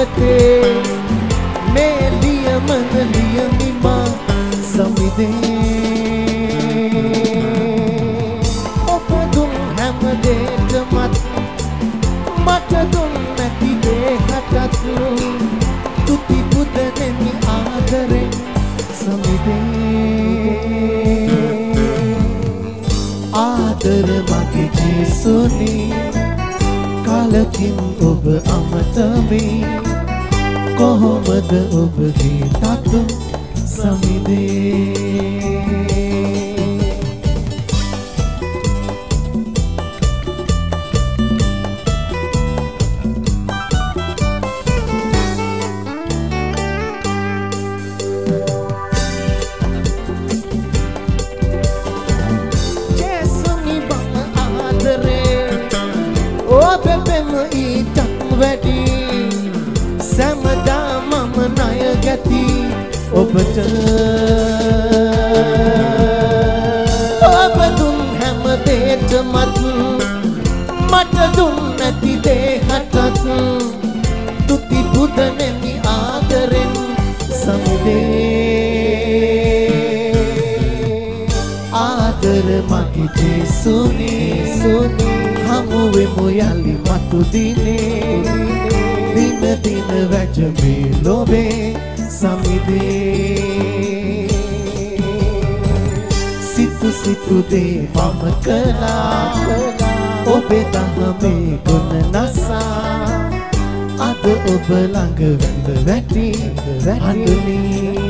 හදවතේ මේ ලියමන ලියමිමා සමිදේ ඔබ දුන් හැම දෙයකමත් මට දුන් නැති දෙයකටත් තුති පුද නෙමි ආදරෙන් සමිදේ ආදර මගේ ජේසුනේ කාලකින් ඔබ අමතමේ කොහොමද ඔබගේ තතු සමිදේ ජේසුනි බම ආදරේ ඔබෙම ඊටත් වැඩි සෑමදා මම ණය ගැති ඔබට ඔබ දුන් හැම දෙයකමත් මට දුන් නැති දෙයකටත් තුති පුද නෙමි ආදරෙන් සමිදේ ආදර මගේ ජේසුනේ හමුවෙමු යලි මතු දිනේ දින දින වැජඹේ ලොවේ සමිදේ සිතු සිතු දේ මම කළා ඔබේ දහමේ ගුණ නසා අද ඔබ ළඟ වැඳ වැටි හඳුනි